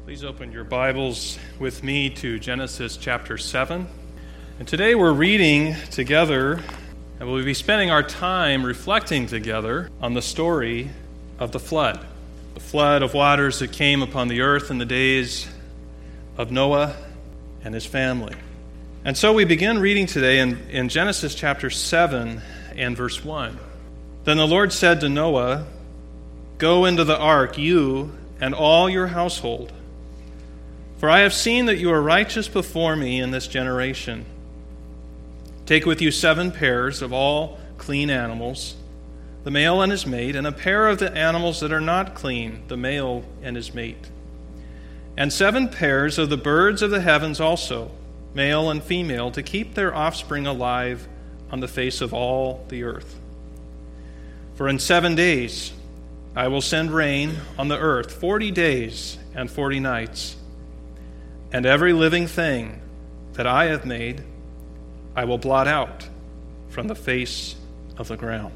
Please open your Bibles with me to Genesis chapter 7. And today we're reading together, and we'll be spending our time reflecting together on the story of the flood of waters that came upon the earth in the days of Noah and his family. And so we begin reading today in Genesis chapter 7 and verse 1. Then the Lord said to Noah, "Go into the ark, you and all your household, for I have seen that you are righteous before me in this generation. Take with you 7 pairs of all clean animals, the male and his mate, and a pair of the animals that are not clean, the male and his mate. And 7 pairs of the birds of the heavens also, male and female, to keep their offspring alive on the face of all the earth. For in 7 days I will send rain on the earth, 40 days and 40 nights. And every living thing that I have made, I will blot out from the face of the ground."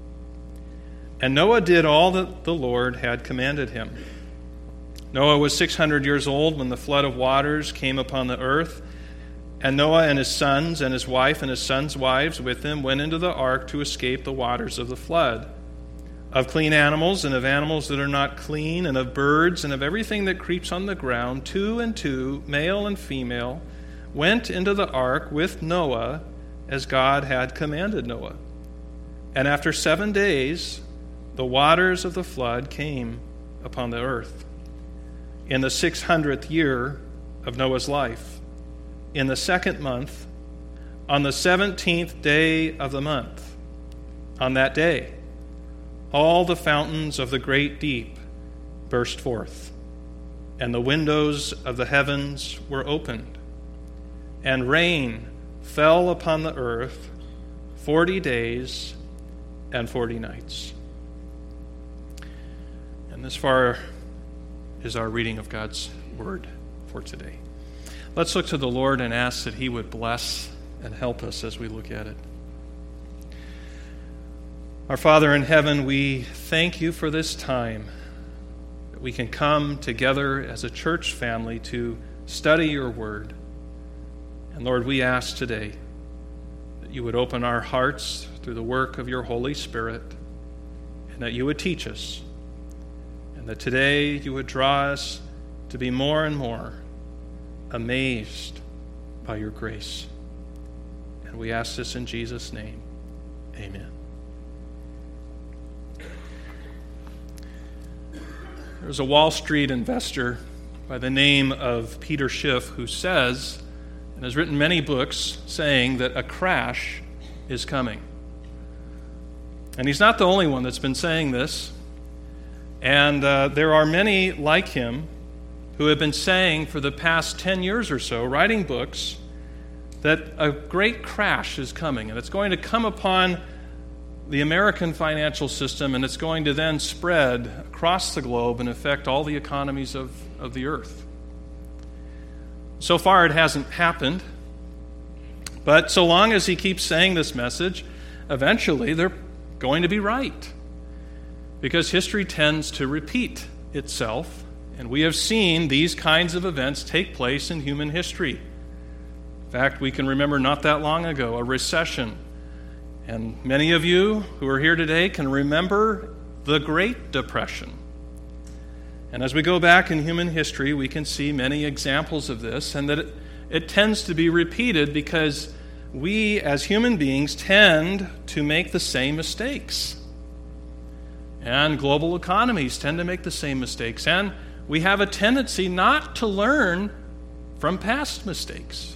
And Noah did all that the Lord had commanded him. Noah was 600 years old when the flood of waters came upon the earth, and Noah and his sons and his wife and his sons' wives with him went into the ark to escape the waters of the flood. Of clean animals and of animals that are not clean, and of birds and of everything that creeps on the ground, 2 and 2, male and female, went into the ark with Noah as God had commanded Noah. And after 7 days, the waters of the flood came upon the earth. In the 600th year of Noah's life, in the 2nd month, on the 17th day of the month, on that day, all the fountains of the great deep burst forth, and the windows of the heavens were opened, and rain fell upon the earth 40 days and 40 nights. And this far is our reading of God's word for today. Let's look to the Lord and ask that He would bless and help us as we look at it. Our Father in heaven, we thank You for this time that we can come together as a church family to study Your word. And Lord, we ask today that You would open our hearts through the work of Your Holy Spirit, and that You would teach us, and that today You would draw us to be more and more amazed by Your grace. And we ask this in Jesus' name. Amen. There's a Wall Street investor by the name of Peter Schiff who says, and has written many books saying, that a crash is coming. And he's not the only one that's been saying this. And there are many like him who have been saying for the past 10 years or so, writing books, that a great crash is coming. And it's going to come upon the American financial system, and it's going to then spread across the globe and affect all the economies of the earth. So far, it hasn't happened. But so long as he keeps saying this message, eventually they're going to be right. Because history tends to repeat itself, and we have seen these kinds of events take place in human history. In fact, we can remember not that long ago a recession. And many of you who are here today can remember the Great Depression. And as we go back in human history, we can see many examples of this, and that it tends to be repeated because we as human beings tend to make the same mistakes. And global economies tend to make the same mistakes. And we have a tendency not to learn from past mistakes.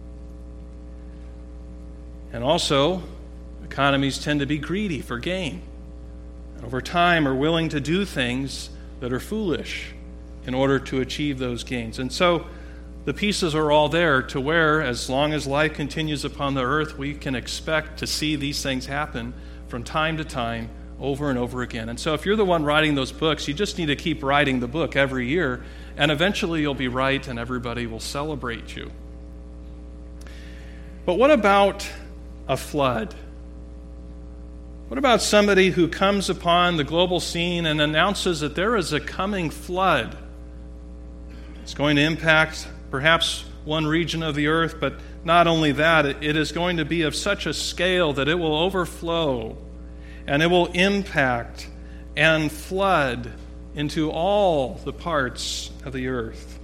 And also, economies tend to be greedy for gain, and over time are willing to do things that are foolish in order to achieve those gains. And so the pieces are all there to where, as long as life continues upon the earth, we can expect to see these things happen from time to time, over and over again. And so if you're the one writing those books, you just need to keep writing the book every year, and eventually you'll be right and everybody will celebrate you. But what about a flood? What about somebody who comes upon the global scene and announces that there is a coming flood? It's going to impact perhaps one region of the earth, but not only that, it is going to be of such a scale that it will overflow and it will impact and flood into all the parts of the earth.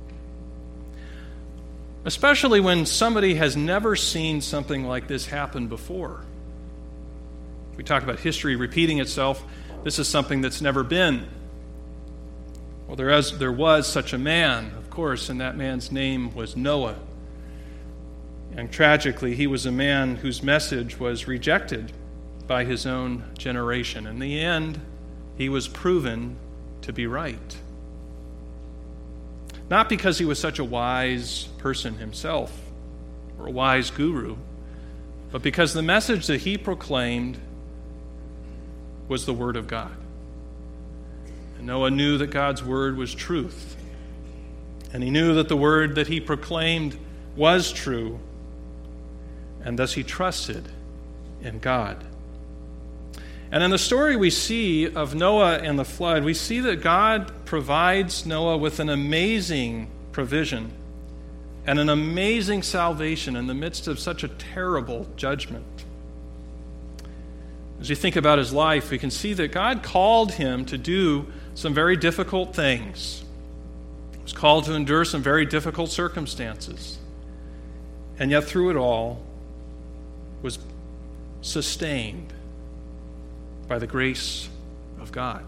Especially when somebody has never seen something like this happen before. We talk about history repeating itself. This is something that's never been. Well, there was such a man, of course, and that man's name was Noah. And tragically, he was a man whose message was rejected by his own generation. In the end, he was proven to be right. Not because he was such a wise person himself, or a wise guru, but because the message that he proclaimed was the Word of God. And Noah knew that God's Word was truth. And he knew that the Word that he proclaimed was true. And thus he trusted in God. And in the story we see of Noah and the flood, we see that God provides Noah with an amazing provision and an amazing salvation in the midst of such a terrible judgment. As you think about his life, we can see that God called him to do some very difficult things. He was called to endure some very difficult circumstances. And yet through it all, was sustained by the grace of God.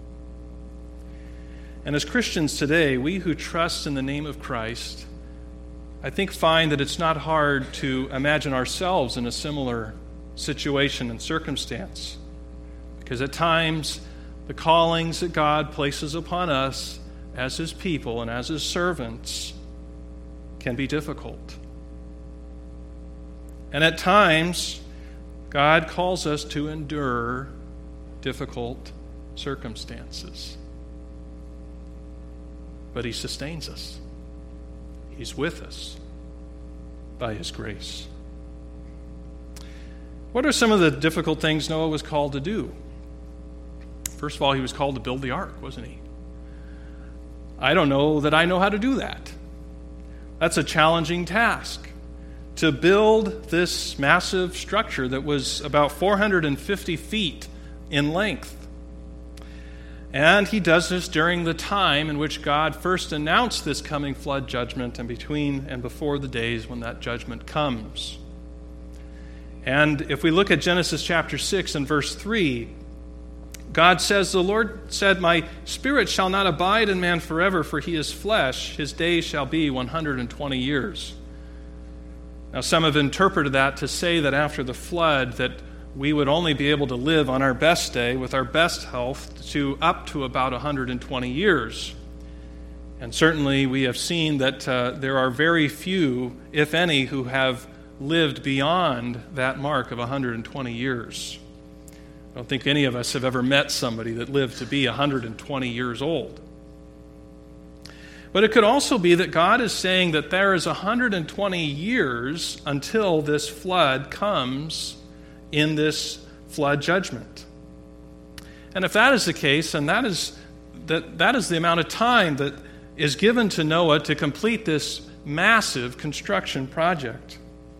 And as Christians today, we who trust in the name of Christ, I think find that it's not hard to imagine ourselves in a similar situation and circumstance. Because at times, the callings that God places upon us as His people and as His servants can be difficult. And at times, God calls us to endure difficult circumstances. But He sustains us. He's with us by His grace. What are some of the difficult things Noah was called to do? First of all, he was called to build the ark, wasn't he? I don't know that I know how to do that. That's a challenging task. To build this massive structure that was about 450 feet in length. And he does this during the time in which God first announced this coming flood judgment and between and before the days when that judgment comes. And if we look at Genesis chapter 6 and verse 3, God says, "The Lord said, My spirit shall not abide in man forever, for he is flesh. His days shall be 120 years. Now, some have interpreted that to say that after the flood that we would only be able to live on our best day with our best health to up to about 120 years. And certainly we have seen that there are very few, if any, who have lived beyond that mark of 120 years. I don't think any of us have ever met somebody that lived to be 120 years old. But it could also be that God is saying that there is 120 years until this flood comes in this flood judgment. And if that is the case, and that is the amount of time that is given to Noah to complete this massive construction project.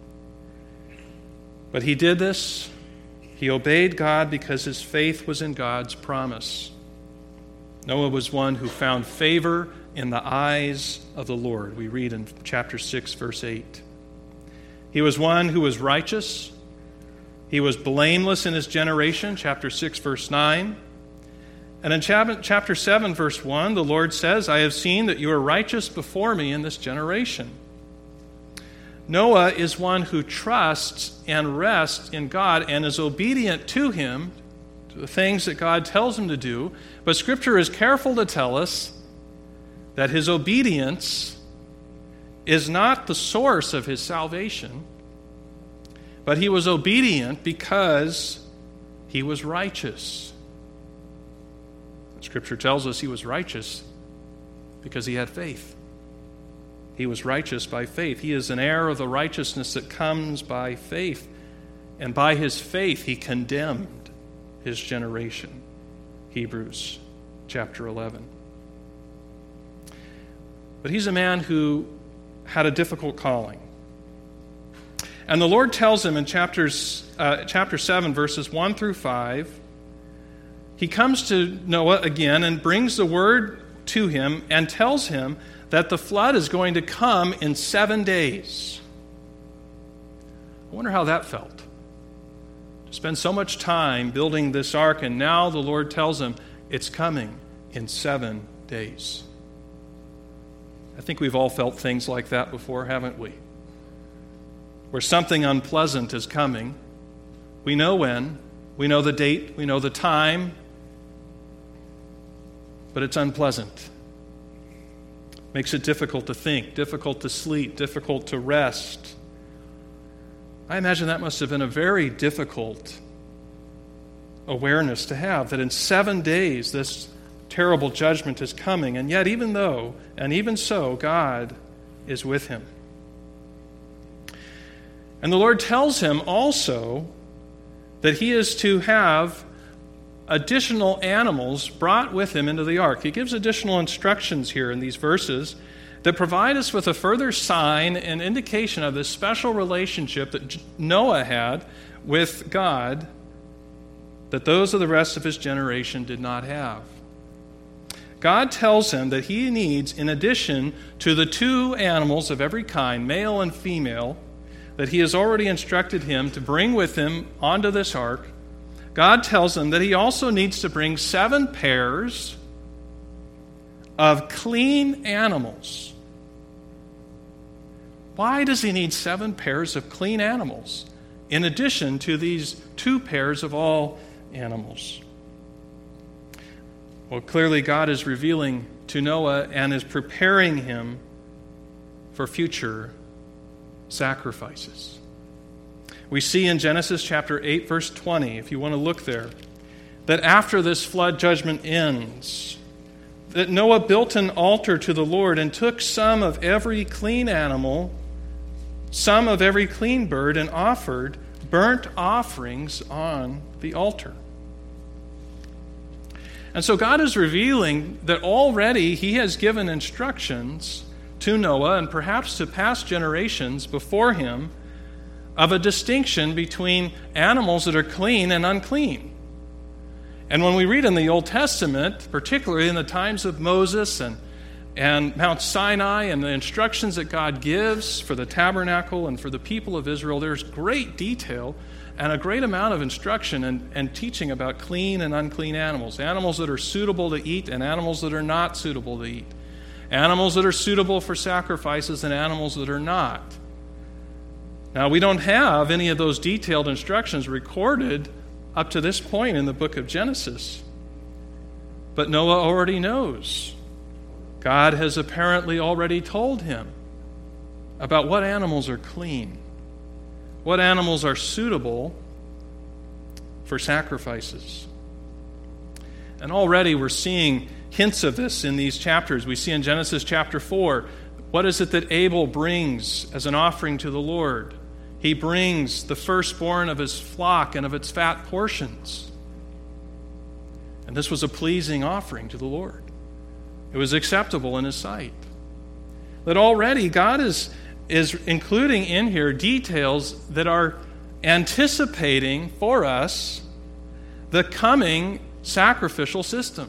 But he did this. He obeyed God because his faith was in God's promise. Noah was one who found favor in the eyes of the Lord. We read in chapter 6, verse 8. He was one who was righteous. He was blameless in his generation, chapter 6, verse 9. And in chapter 7, verse 1, the Lord says, I have seen that you are righteous before me in this generation. Noah is one who trusts and rests in God and is obedient to Him, to the things that God tells him to do. But Scripture is careful to tell us that his obedience is not the source of his salvation, but he was obedient because he was righteous. Scripture tells us he was righteous because he had faith. He was righteous by faith. He is an heir of the righteousness that comes by faith. And by his faith, he condemned his generation. Hebrews chapter 11. but he's a man who had a difficult calling. And the Lord tells him in chapter 7, verses 1 through 5, he comes to Noah again and brings the word to him and tells him that the flood is going to come in 7 days. I wonder how that felt. To spend so much time building this ark, and now the Lord tells him it's coming in 7 days. I think we've all felt things like that before, haven't we? Where something unpleasant is coming. We know when, we know the date, we know the time, but it's unpleasant. Makes it difficult to think, difficult to sleep, difficult to rest. I imagine that must have been a very difficult awareness to have, that in 7 days this terrible judgment is coming, and yet even so, God is with him. And the Lord tells him also that he is to have additional animals brought with him into the ark. He gives additional instructions here in these verses that provide us with a further sign and indication of this special relationship that Noah had with God that those of the rest of his generation did not have. God tells him that he needs, in addition to the 2 animals of every kind, male and female, that he has already instructed him to bring with him onto this ark, God tells him that he also needs to bring 7 pairs of clean animals. Why does he need 7 pairs of clean animals in addition to these 2 pairs of all animals? Well, clearly God is revealing to Noah and is preparing him for future sacrifices. We see in Genesis chapter 8, verse 20, if you want to look there, that after this flood judgment ends, that Noah built an altar to the Lord and took some of every clean animal, some of every clean bird, and offered burnt offerings on the altar. And so God is revealing that already he has given instructions to Noah and perhaps to past generations before him of a distinction between animals that are clean and unclean. And when we read in the Old Testament, particularly in the times of Moses and Mount Sinai and the instructions that God gives for the tabernacle and for the people of Israel, there's great detail and a great amount of instruction and teaching about clean and unclean animals. Animals that are suitable to eat and animals that are not suitable to eat. Animals that are suitable for sacrifices and animals that are not. Now, we don't have any of those detailed instructions recorded up to this point in the book of Genesis. But Noah already knows. God has apparently already told him about what animals are clean, what animals are suitable for sacrifices. And already we're seeing hints of this in these chapters. We see in Genesis chapter 4, what is it that Abel brings as an offering to the Lord? He brings the firstborn of his flock and of its fat portions. And this was a pleasing offering to the Lord. It was acceptable in his sight. That already God is including in here details that are anticipating for us the coming sacrificial system.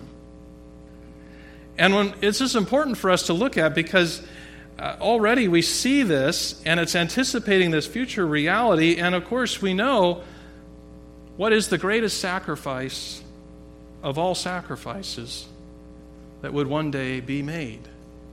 And it's just important for us to look at because already we see this and it's anticipating this future reality. And of course we know what is the greatest sacrifice of all sacrifices that would one day be made.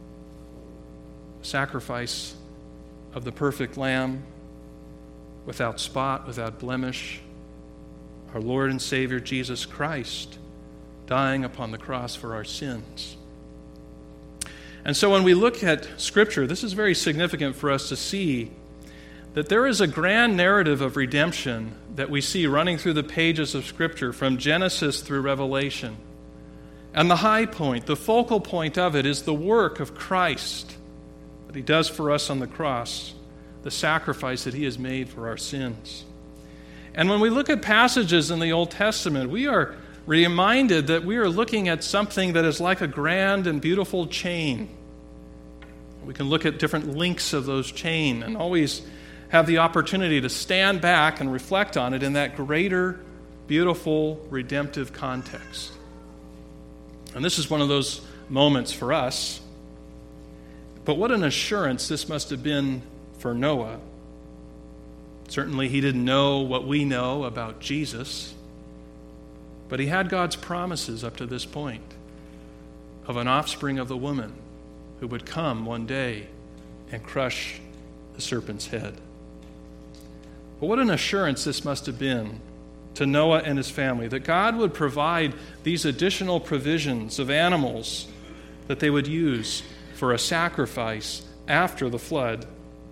Sacrifice of the perfect Lamb, without spot, without blemish, our Lord and Savior Jesus Christ, dying upon the cross for our sins. And so when we look at Scripture, this is very significant for us to see that there is a grand narrative of redemption that we see running through the pages of Scripture from Genesis through Revelation. And the high point, the focal point of it is the work of Christ that he does for us on the cross, the sacrifice that he has made for our sins. And when we look at passages in the Old Testament, we are reminded that we are looking at something that is like a grand and beautiful chain. We can look at different links of those chain and always have the opportunity to stand back and reflect on it in that greater, beautiful, redemptive context. And this is one of those moments for us. But what an assurance this must have been for Noah. Certainly he didn't know what we know about Jesus, but he had God's promises up to this point of an offspring of the woman who would come one day and crush the serpent's head. But what an assurance this must have been to Noah and his family, that God would provide these additional provisions of animals that they would use for a sacrifice after the flood.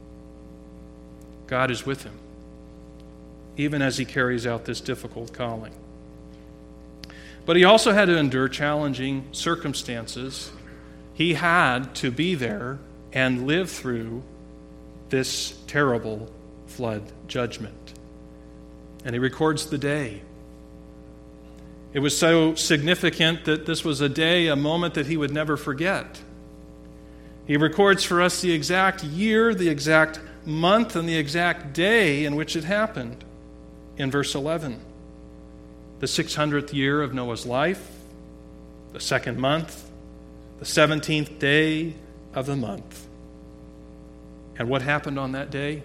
God is with him, even as he carries out this difficult calling. But he also had to endure challenging circumstances. He had to be there and live through this terrible flood judgment. And he records the day. It was so significant that this was a day, a moment that he would never forget. He records for us the exact year, the exact month, and the exact day in which it happened in verse 11. The 600th year of Noah's life, the second month, the 17th day of the month. And what happened on that day?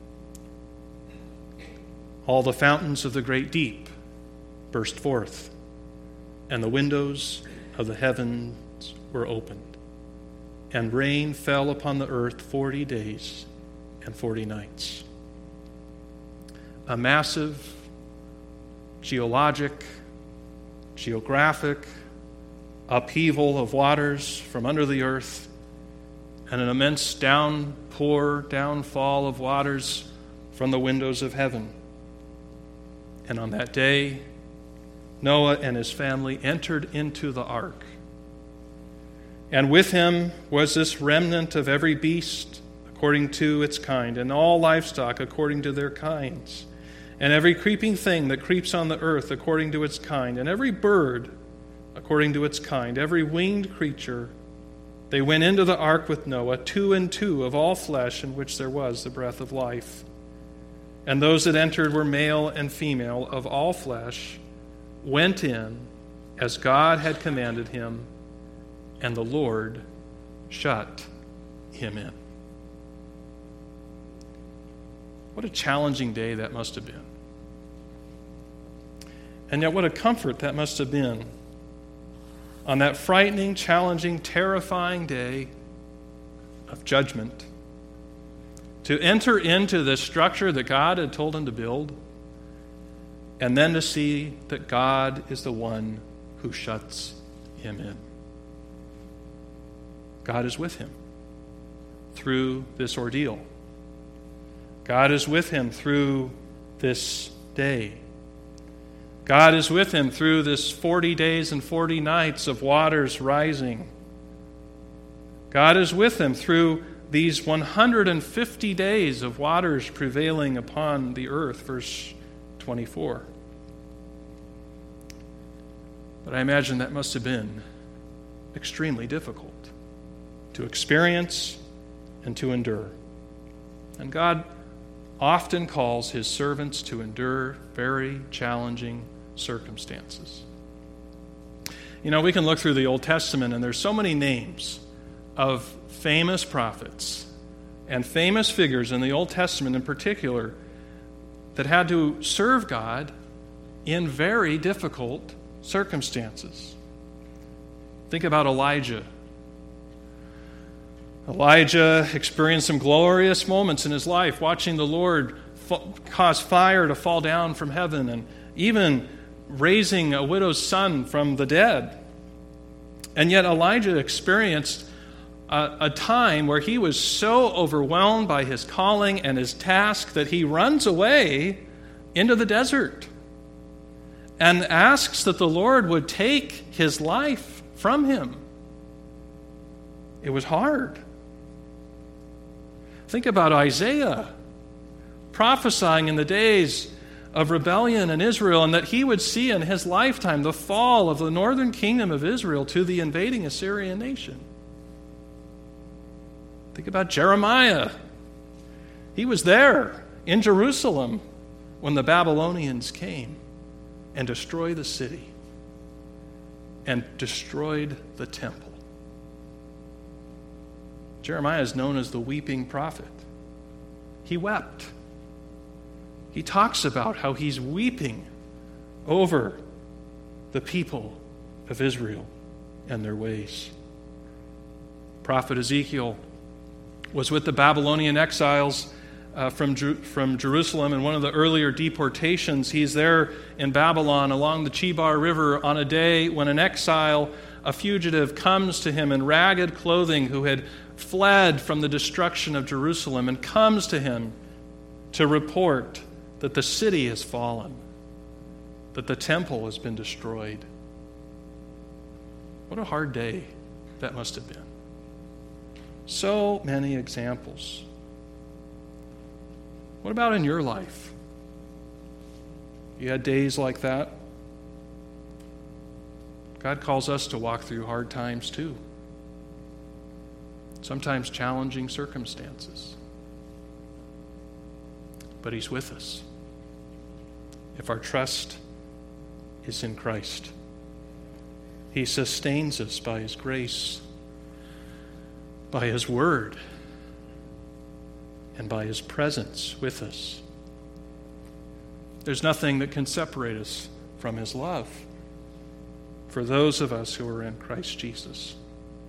All the fountains of the great deep burst forth, and the windows of the heavens were opened, and rain fell upon the earth 40 days and 40 nights. A massive geographic upheaval of waters from under the earth, and an immense downfall of waters from the windows of heaven. And on that day, Noah and his family entered into the ark. And with him was this remnant of every beast according to its kind, and all livestock according to their kinds, and every creeping thing that creeps on the earth according to its kind, and every bird according to its kind, every winged creature. They went into the ark with Noah, 2 and 2 of all flesh in which there was the breath of life. And those that entered were male and female of all flesh, went in as God had commanded him, and the Lord shut him in. What a challenging day that must have been. And yet what a comfort that must have been on that frightening, challenging, terrifying day of judgment, to enter into this structure that God had told him to build, and then to see that God is the one who shuts him in. God is with him through this ordeal. God is with him through this day. God is with him through this 40 days and 40 nights of waters rising. God is with him through these 150 days of waters prevailing upon the earth, verse 24. But I imagine that must have been extremely difficult to experience and to endure. And God often calls his servants to endure very challenging circumstances. You know, we can look through the Old Testament, and there's so many names of famous prophets and famous figures in the Old Testament in particular that had to serve God in very difficult circumstances. Think about Elijah. Elijah experienced some glorious moments in his life, watching the Lord cause fire to fall down from heaven, and even raising a widow's son from the dead. And yet Elijah experienced a time where he was so overwhelmed by his calling and his task that he runs away into the desert and asks that the Lord would take his life from him. It was hard. Think about Isaiah prophesying in the days of rebellion in Israel, and that he would see in his lifetime the fall of the northern kingdom of Israel to the invading Assyrian nation. Think about Jeremiah. He was there in Jerusalem when the Babylonians came and destroyed the city and destroyed the temple. Jeremiah is known as the weeping prophet. He wept. He talks about how he's weeping over the people of Israel and their ways. Prophet Ezekiel was with the Babylonian exiles from Jerusalem in one of the earlier deportations. He's there in Babylon along the Chebar River on a day when an exile, a fugitive, comes to him in ragged clothing who had fled from the destruction of Jerusalem and comes to him to report that the city has fallen, that the temple has been destroyed. What a hard day that must have been. So many examples. What about in your life? You had days like that? God calls us to walk through hard times too. Sometimes challenging circumstances. But He's with us if our trust is in Christ. He sustains us by His grace, by His word, and by His presence with us. There's nothing that can separate us from His love for those of us who are in Christ Jesus.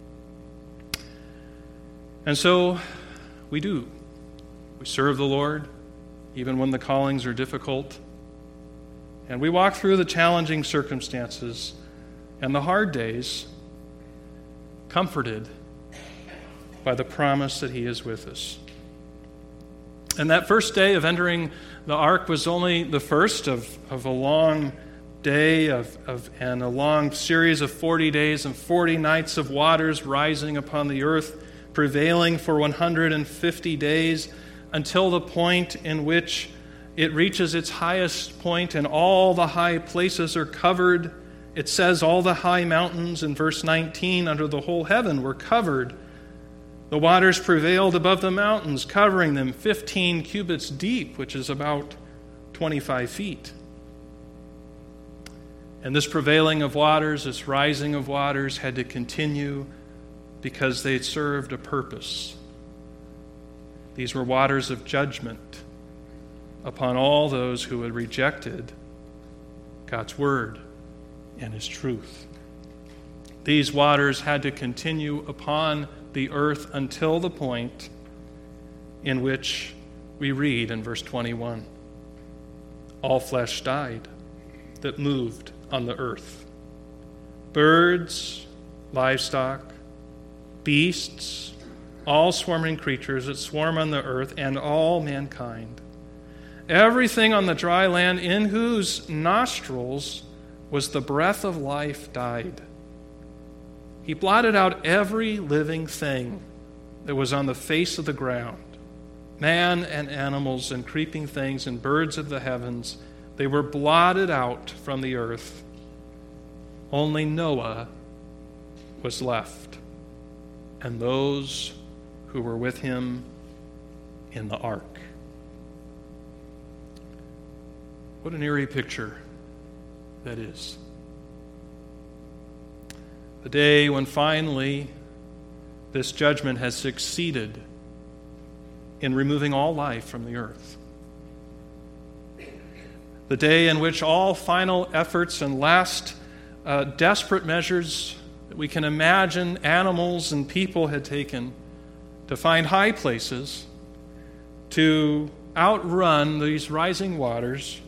And so we do. We serve the Lord even when the callings are difficult. And we walk through the challenging circumstances and the hard days comforted by the promise that He is with us. And that first day of entering the ark was only the first of a long day and a long series of 40 days and 40 nights of waters rising upon the earth, prevailing for 150 days until the point in which it reaches its highest point and all the high places are covered. It says all the high mountains in verse 19 under the whole heaven were covered. The waters prevailed above the mountains, covering them 15 cubits deep, which is about 25 feet. And this prevailing of waters, this rising of waters had to continue because they served a purpose. These were waters of judgment upon all those who had rejected God's word and His truth. These waters had to continue upon the earth until the point in which we read in verse 21, all flesh died that moved on the earth. Birds, livestock, beasts, all swarming creatures that swarm on the earth, and all mankind. Everything on the dry land in whose nostrils was the breath of life died. He blotted out every living thing that was on the face of the ground, man and animals and creeping things and birds of the heavens. They were blotted out from the earth. Only Noah was left, and those who were with him in the ark. What an eerie picture that is. The day when finally this judgment has succeeded in removing all life from the earth. The day in which all final efforts and last desperate measures that we can imagine animals and people had taken to find high places to outrun these rising waters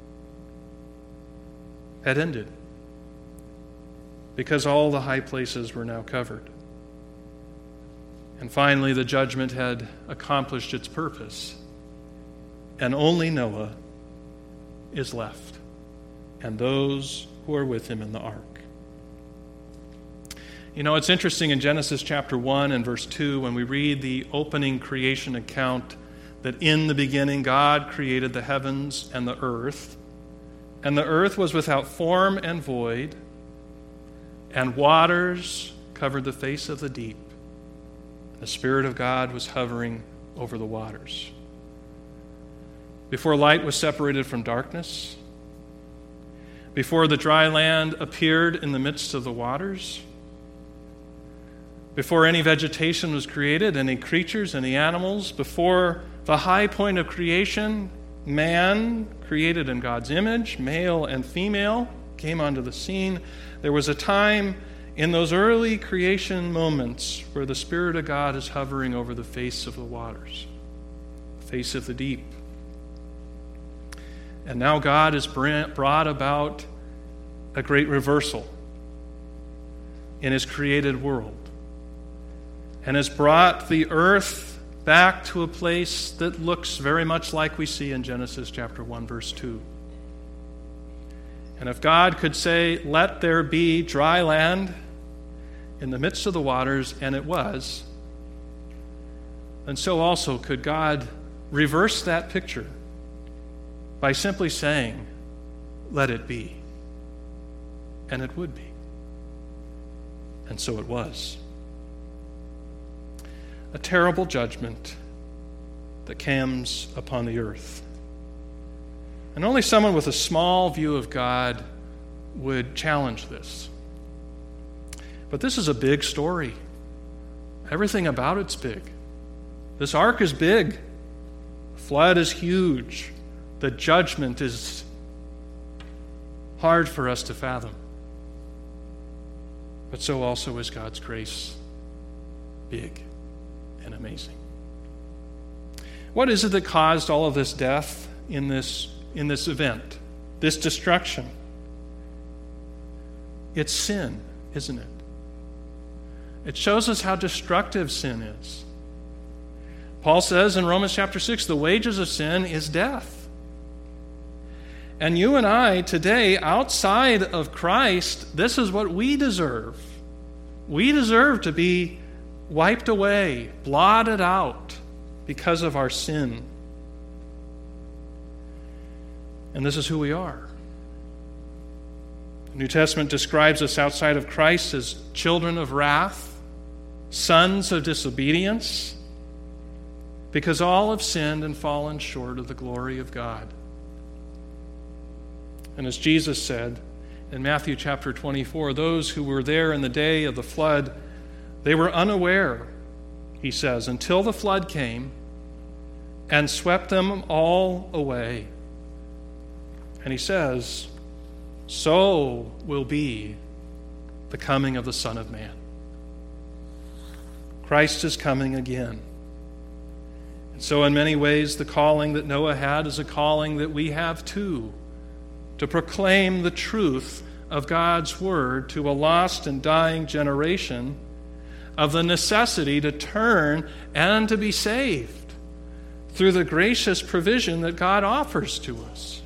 had ended, because all the high places were now covered. And finally, the judgment had accomplished its purpose, and only Noah is left, and those who are with him in the ark. You know, it's interesting in Genesis chapter 1 and verse 2, when we read the opening creation account, that in the beginning God created the heavens and the earth was without form and void, and waters covered the face of the deep. The Spirit of God was hovering over the waters. Before light was separated from darkness, before the dry land appeared in the midst of the waters, before any vegetation was created, any creatures, any animals, before the high point of creation, man, created in God's image, male and female, came onto the scene. There was a time in those early creation moments where the Spirit of God is hovering over the face of the waters, the face of the deep. And now God has brought about a great reversal in His created world and has brought the earth back to a place that looks very much like we see in Genesis chapter 1, verse 2. And if God could say, "Let there be dry land in the midst of the waters," and it was, then so also could God reverse that picture by simply saying, "Let it be." And it would be. And so it was. A terrible judgment that comes upon the earth. And only someone with a small view of God would challenge this. But this is a big story. Everything about it's big. This ark is big. The flood is huge. The judgment is hard for us to fathom. But so also is God's grace, big and amazing. What is it that caused all of this death in this event, this destruction? It's sin, isn't it? It shows us how destructive sin is. Paul says in Romans chapter 6, the wages of sin is death. And you and I today, outside of Christ, this is what we deserve. We deserve to be wiped away, blotted out because of our sin. And this is who we are. The New Testament describes us outside of Christ as children of wrath, sons of disobedience, because all have sinned and fallen short of the glory of God. And as Jesus said in Matthew chapter 24, those who were there in the day of the flood, they were unaware, he says, until the flood came and swept them all away. And he says, so will be the coming of the Son of Man. Christ is coming again. And so in many ways, the calling that Noah had is a calling that we have too, to proclaim the truth of God's word to a lost and dying generation, of the necessity to turn and to be saved through the gracious provision that God offers to us.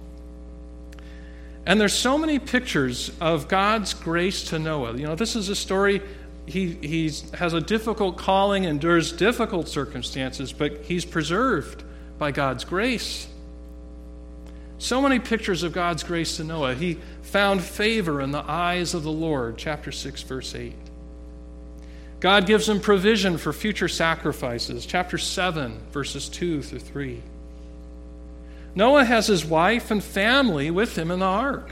And there's so many pictures of God's grace to Noah. You know, this is a story, he has a difficult calling, endures difficult circumstances, but he's preserved by God's grace. So many pictures of God's grace to Noah. He found favor in the eyes of the Lord, chapter 6, verse 8. God gives him provision for future sacrifices, chapter 7, verses 2 through 3. Noah has his wife and family with him in the ark,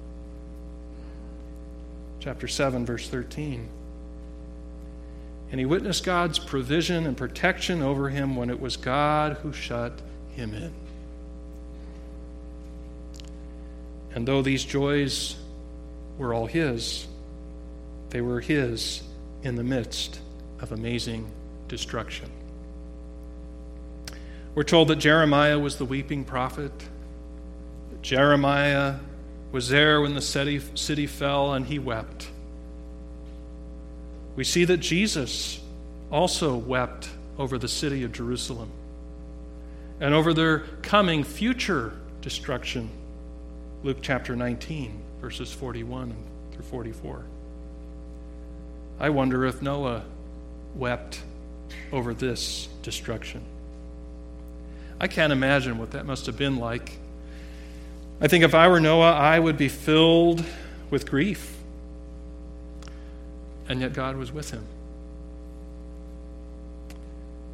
chapter 7, verse 13. And he witnessed God's provision and protection over him when it was God who shut him in. And though these joys were all his, they were his in the midst of amazing destruction. We're told that Jeremiah was the weeping prophet. That Jeremiah was there when the city fell and he wept. We see that Jesus also wept over the city of Jerusalem and over their coming future destruction. Luke chapter 19, verses 41 through 44. I wonder if Noah wept over this destruction. I can't imagine what that must have been like. I think if I were Noah, I would be filled with grief. And yet God was with him.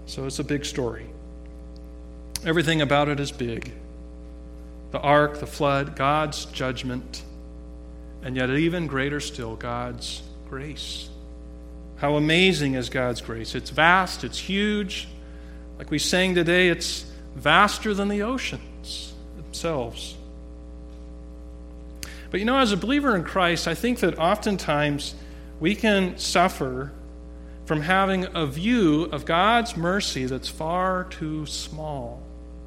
So it's a big story. Everything about it is big. The ark, the flood, God's judgment, and yet even greater still, God's grace. How amazing is God's grace. It's vast, it's huge. Like we sang today, it's vaster than the oceans themselves. But as a believer in Christ, I think that oftentimes we can suffer from having a view of God's mercy that's far too small.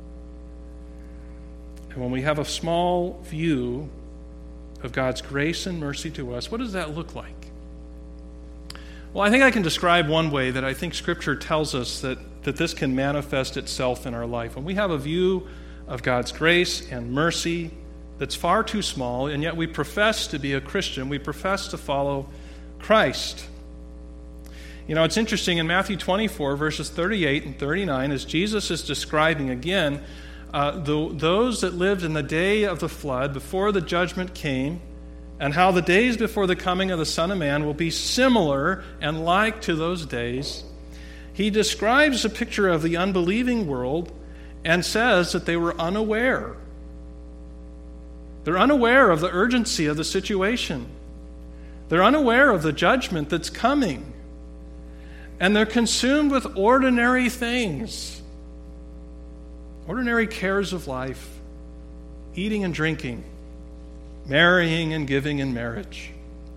And when we have a small view of God's grace and mercy to us, what does that look like? Well, I think I can describe one way that I think Scripture tells us that this can manifest itself in our life. When we have a view of God's grace and mercy that's far too small, and yet we profess to be a Christian, we profess to follow Christ. It's interesting in Matthew 24, verses 38 and 39, as Jesus is describing again those that lived in the day of the flood, before the judgment came, and how the days before the coming of the Son of Man will be similar and like to those days. He describes a picture of the unbelieving world and says that they were unaware. They're unaware of the urgency of the situation. They're unaware of the judgment that's coming. And they're consumed with ordinary things, ordinary cares of life, eating and drinking, marrying and giving in marriage.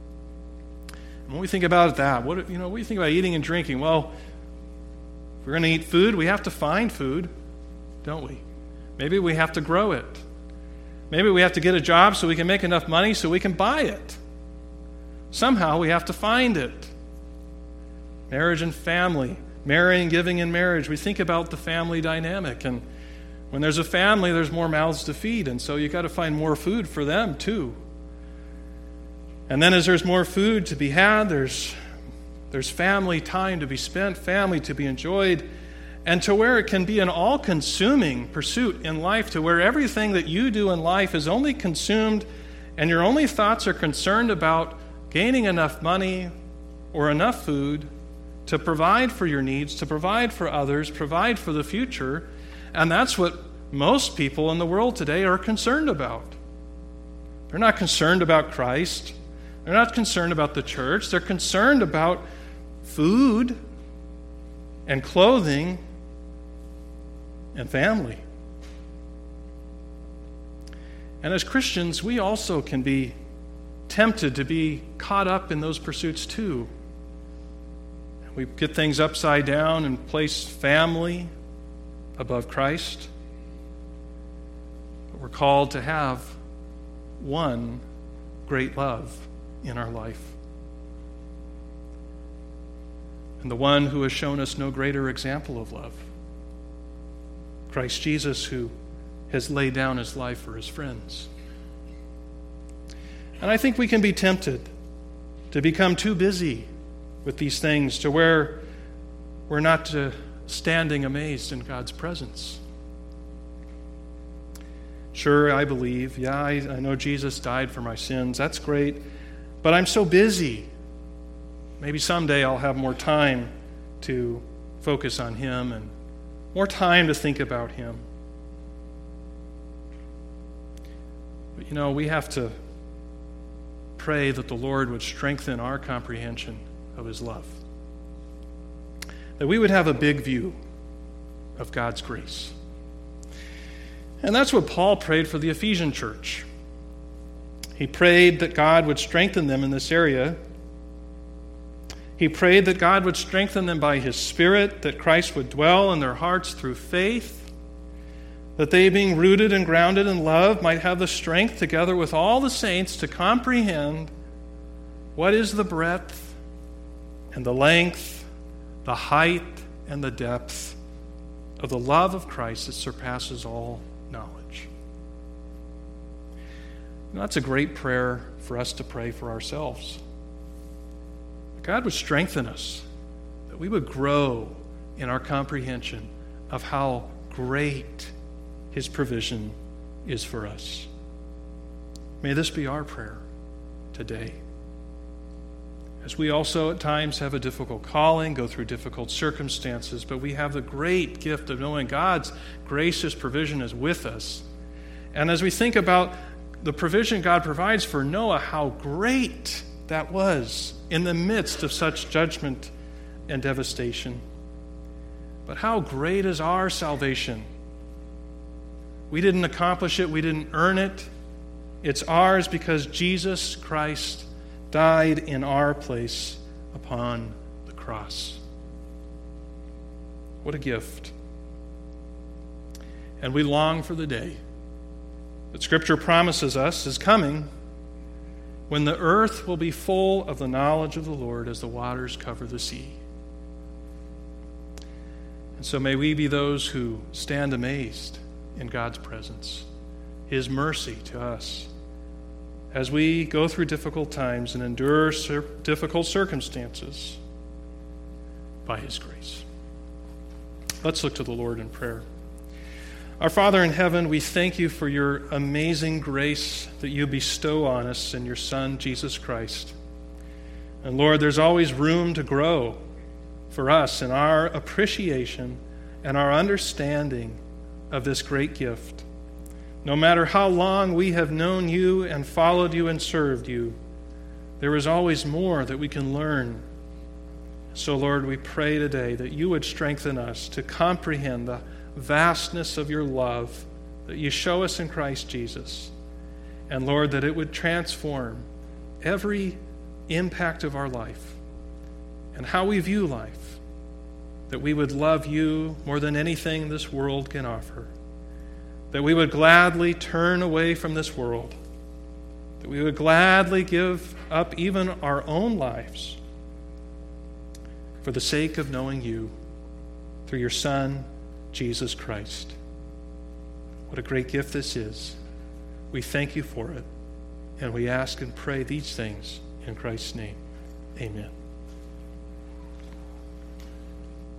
And when we think about that, what do you think about eating and drinking? Well, if we're going to eat food, we have to find food, don't we? Maybe we have to grow it. Maybe we have to get a job so we can make enough money so we can buy it. Somehow we have to find it. Marriage and family, marrying, giving in marriage. We think about the family dynamic, and when there's a family, there's more mouths to feed, and so you've got to find more food for them too. And then as there's more food to be had, there's family time to be spent, family to be enjoyed, and to where it can be an all-consuming pursuit in life, to where everything that you do in life is only consumed, and your only thoughts are concerned about gaining enough money or enough food to provide for your needs, to provide for others, provide for the future. And that's what most people in the world today are concerned about. They're not concerned about Christ. They're not concerned about the church. They're concerned about food and clothing and family. And as Christians, we also can be tempted to be caught up in those pursuits too. We get things upside down and place family above Christ. But we're called to have one great love in our life. And the one who has shown us no greater example of love. Christ Jesus, who has laid down his life for his friends. And I think we can be tempted to become too busy with these things to where we're not standing amazed in God's presence. Sure, I believe. Yeah, I know Jesus died for my sins. That's great. But I'm so busy. Maybe someday I'll have more time to focus on him and more time to think about him. But we have to pray that the Lord would strengthen our comprehension of his love. That we would have a big view of God's grace. And that's what Paul prayed for the Ephesian church. He prayed that God would strengthen them in this area. He prayed that God would strengthen them by his Spirit, that Christ would dwell in their hearts through faith, that they, being rooted and grounded in love, might have the strength, together with all the saints, to comprehend what is the breadth and the length, the height and the depth of the love of Christ that surpasses all knowledge. And that's a great prayer for us to pray for ourselves. God would strengthen us, that we would grow in our comprehension of how great his provision is for us. May this be our prayer today. as we also at times have a difficult calling, go through difficult circumstances, but we have the great gift of knowing God's gracious provision is with us. And as we think about the provision God provides for Noah, how great that was in the midst of such judgment and devastation. But how great is our salvation? We didn't accomplish it, we didn't earn it. It's ours because Jesus Christ died in our place upon the cross. What a gift. And we long for the day that Scripture promises us is coming, when the earth will be full of the knowledge of the Lord as the waters cover the sea. And so may we be those who stand amazed in God's presence, His mercy to us, as we go through difficult times and endure difficult circumstances by His grace. Let's look to the Lord in prayer. Our Father in heaven, we thank you for your amazing grace that you bestow on us in your Son, Jesus Christ. And Lord, there's always room to grow for us in our appreciation and our understanding of this great gift. No matter how long we have known you and followed you and served you, there is always more that we can learn. So, Lord, we pray today that you would strengthen us to comprehend the vastness of your love that you show us in Christ Jesus. And, Lord, that it would transform every impact of our life and how we view life, that we would love you more than anything this world can offer, that we would gladly turn away from this world, that we would gladly give up even our own lives for the sake of knowing you through your Son, Jesus Christ. What a great gift this is. We thank you for it, and we ask and pray these things in Christ's name. Amen.